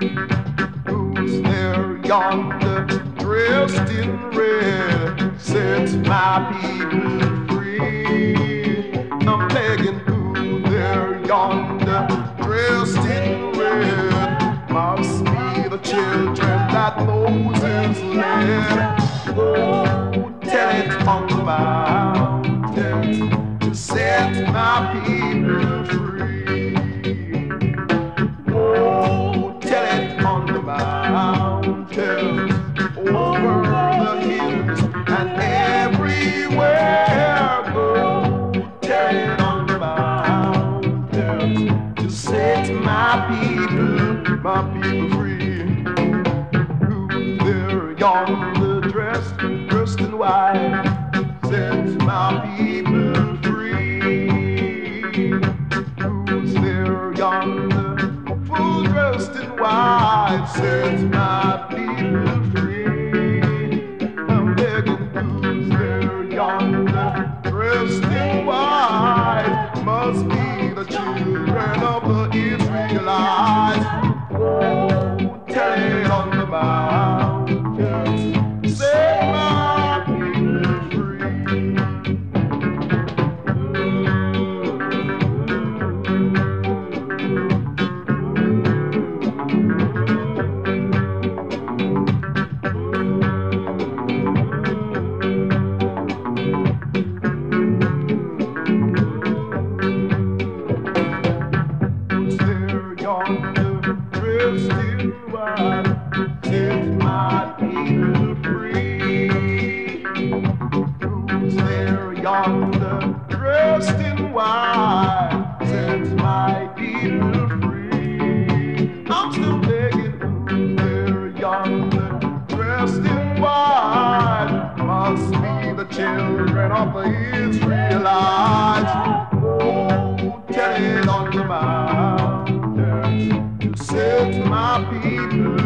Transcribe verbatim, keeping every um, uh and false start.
Who's there yonder, dressed in red? Set my people free. I'm begging, who's there yonder, dressed in red? Must be the children that Moses led. Oh, tell it on the mountain to set my people free. Oh, tell it on the mountain, over the hills and everywhere. Go, tell it on the mountain to set my people, my people free. Who's there yonder, dressed, dressed in white? Set my people free. Who's there yonder, full dressed in white? Set my people free. I'm begging, who's there yonder, dressed in white? Must be the children of the Israelites. Oh, tell it on the mountain, set my people free. Who's there yonder, dressed in white? Set my people free. Who's there yonder, dressed in white? Set my people free. I'm still begging, who's there yonder, dressed in white? Must be the children of the Israelites. Oh, tell it on the mountain to set my people